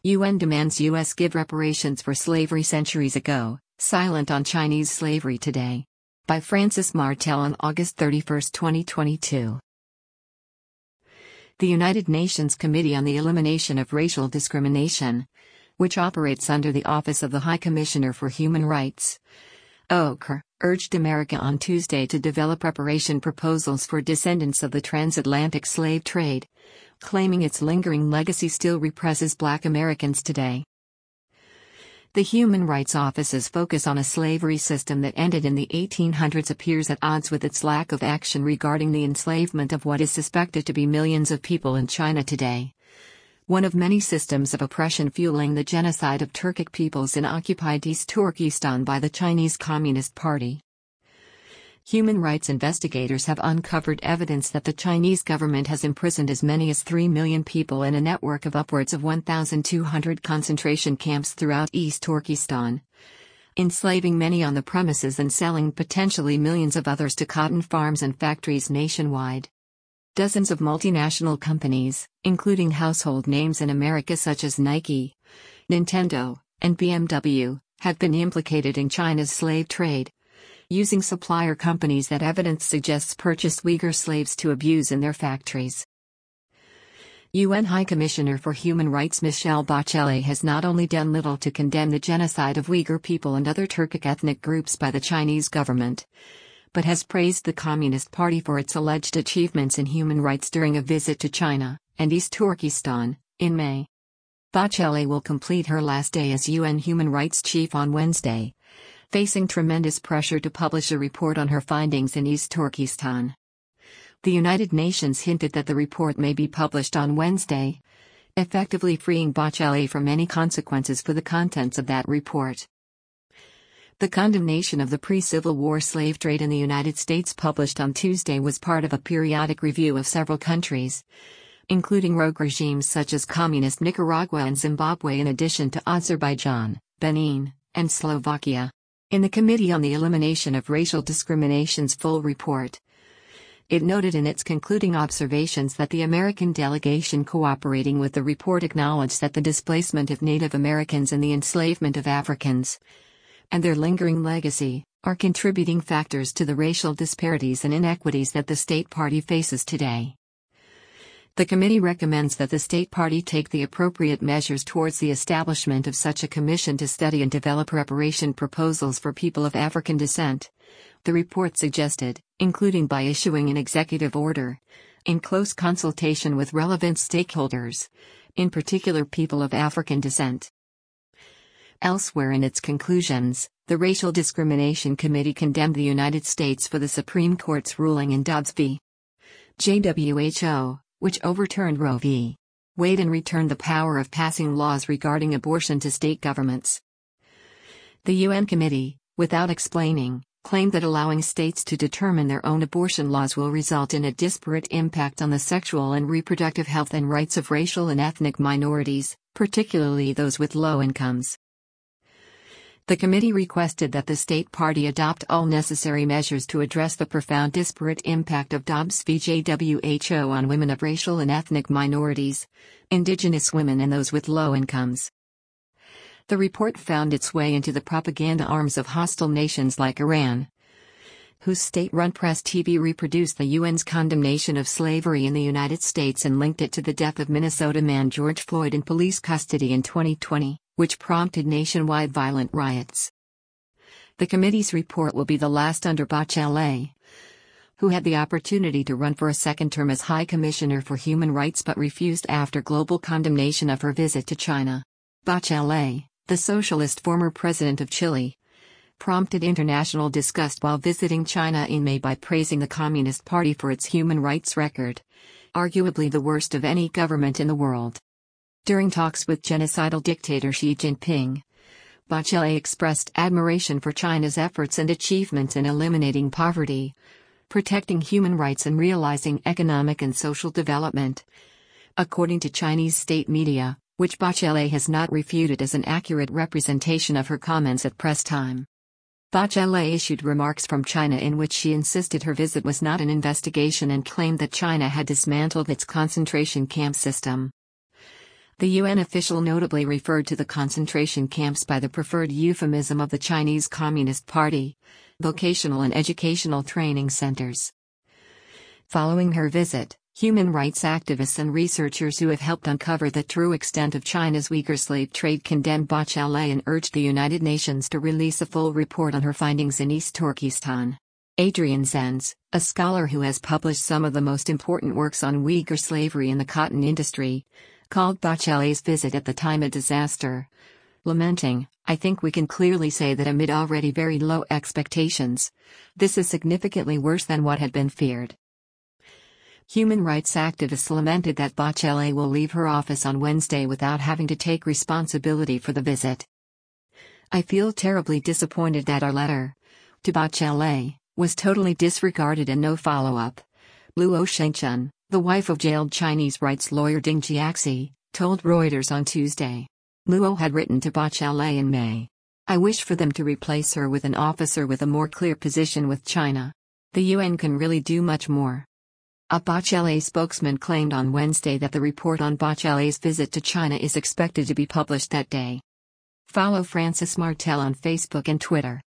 UN demands US give reparations for slavery centuries ago, silent on Chinese slavery today. By Francis Martel on August 31, 2022. The United Nations Committee on the Elimination of Racial Discrimination, which operates under the Office of the High Commissioner for Human Rights, OCHR, urged America on Tuesday to develop reparation proposals for descendants of the transatlantic slave trade, claiming its lingering legacy still represses Black Americans today. The Human Rights Office's focus on a slavery system that ended in the 1800s appears at odds with its lack of action regarding the enslavement of what is suspected to be millions of people in China today, one of many systems of oppression fueling the genocide of Turkic peoples in occupied East Turkestan by the Chinese Communist Party. Human rights investigators have uncovered evidence that the Chinese government has imprisoned as many as 3 million people in a network of upwards of 1,200 concentration camps throughout East Turkestan, enslaving many on the premises and selling potentially millions of others to cotton farms and factories nationwide. Dozens of multinational companies, including household names in America such as Nike, Nintendo, and BMW, have been implicated in China's slave trade, using supplier companies that evidence suggests purchased Uyghur slaves to abuse in their factories. UN High Commissioner for Human Rights Michelle Bachelet has not only done little to condemn the genocide of Uyghur people and other Turkic ethnic groups by the Chinese government, but has praised the Communist Party for its alleged achievements in human rights during a visit to China and East Turkestan in May. Bachelet will complete her last day as UN Human Rights Chief on Wednesday, facing tremendous pressure to publish a report on her findings in East Turkestan. The United Nations hinted that the report may be published on Wednesday, effectively freeing Bachelet from any consequences for the contents of that report. The condemnation of the pre-Civil War slave trade in the United States published on Tuesday was part of a periodic review of several countries, including rogue regimes such as Communist Nicaragua and Zimbabwe in addition to Azerbaijan, Benin, and Slovakia. In the Committee on the Elimination of Racial Discrimination's full report, it noted in its concluding observations that the American delegation cooperating with the report acknowledged that the displacement of Native Americans and the enslavement of Africans, and their lingering legacy, are contributing factors to the racial disparities and inequities that the state party faces today. The committee recommends that the state party take the appropriate measures towards the establishment of such a commission to study and develop reparation proposals for people of African descent, the report suggested, including by issuing an executive order, in close consultation with relevant stakeholders, in particular people of African descent. Elsewhere in its conclusions, the Racial Discrimination Committee condemned the United States for the Supreme Court's ruling in Dobbs v. JWHO, which overturned Roe v. Wade and returned the power of passing laws regarding abortion to state governments. The UN committee, without explaining, claimed that allowing states to determine their own abortion laws will result in a disparate impact on the sexual and reproductive health and rights of racial and ethnic minorities, particularly those with low incomes. The committee requested that the state party adopt all necessary measures to address the profound disparate impact of Dobbs v. JWHO on women of racial and ethnic minorities, indigenous women and those with low incomes. The report found its way into the propaganda arms of hostile nations like Iran, whose state-run press TV reproduced the UN's condemnation of slavery in the United States and linked it to the death of Minnesota man George Floyd in police custody in 2020. Which prompted nationwide violent riots. The committee's report will be the last under Bachelet, who had the opportunity to run for a second term as High Commissioner for Human Rights but refused after global condemnation of her visit to China. Bachelet, the socialist former president of Chile, prompted international disgust while visiting China in May by praising the Communist Party for its human rights record, arguably the worst of any government in the world. During talks with genocidal dictator Xi Jinping, Bachelet expressed admiration for China's efforts and achievements in eliminating poverty, protecting human rights and realizing economic and social development, according to Chinese state media, which Bachelet has not refuted as an accurate representation of her comments at press time. Bachelet issued remarks from China in which she insisted her visit was not an investigation and claimed that China had dismantled its concentration camp system. The UN official notably referred to the concentration camps by the preferred euphemism of the Chinese Communist Party, vocational and educational training centers. Following her visit, human rights activists and researchers who have helped uncover the true extent of China's Uyghur slave trade condemned Bachelet and urged the United Nations to release a full report on her findings in East Turkestan. Adrian Zenz, a scholar who has published some of the most important works on Uyghur slavery in the cotton industry, called Bachelet's visit at the time a disaster. Lamenting, "I think we can clearly say that amid already very low expectations, this is significantly worse than what had been feared." Human rights activists lamented that Bachelet will leave her office on Wednesday without having to take responsibility for the visit. "I feel terribly disappointed that our letter to Bachelet was totally disregarded and no follow-up," Luo Shengchun, the wife of jailed Chinese rights lawyer Ding Jiaxi, told Reuters on Tuesday. Luo had written to Bachelet in May. "I wish for them to replace her with an officer with a more clear position with China. The UN can really do much more." A Bachelet spokesman claimed on Wednesday that the report on Bachelet's visit to China is expected to be published that day. Follow Francis Martel on Facebook and Twitter.